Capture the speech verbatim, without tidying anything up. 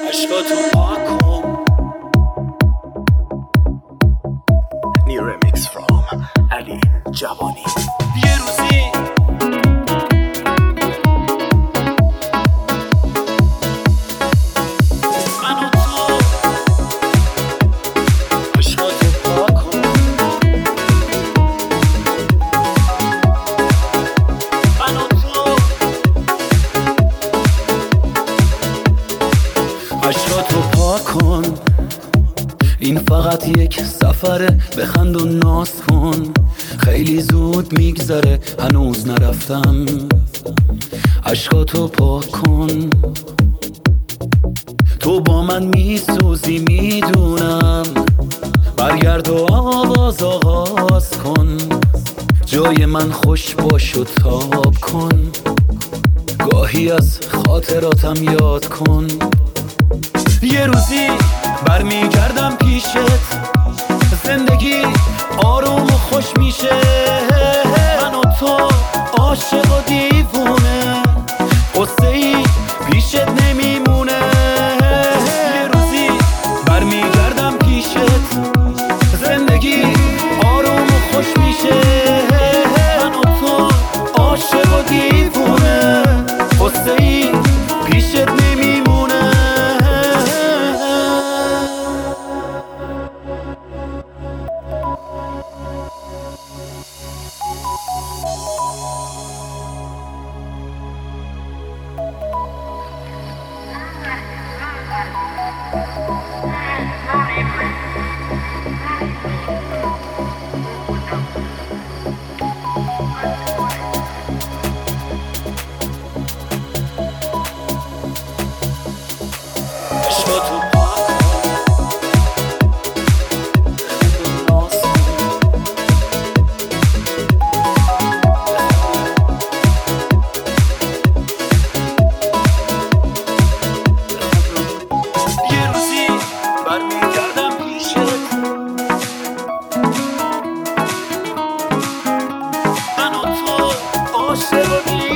عشقاتو پاک کن. New remix from علی جوانی. یه روزی من و تو عشقاتو پاک کن. من و تو عشقاتو پاک کن. این فقط یک سفره، بخند و ناز کن. خیلی زود میگذره هنوز نرفتم. عشقاتو پاک کن. تو با من میسوزی میدونم. برگرد و آواز آغاز کن. جای من خوش باش و تاب کن. گاهی از خاطراتم یاد کن. یه روزی برمیگردم پیشت، زندگی آروم و خوش میشه. من و تو عاشق و دیوونه، قصه ای پیشت نمیمونه. یه روزی برمیگردم پیشت، زندگی آروم و خوش میشه. من و تو عاشق و دیوونه، قصه ای پیشت نمیمونه. عشقاتو برمیگردم پیشت، من و تو عاشق و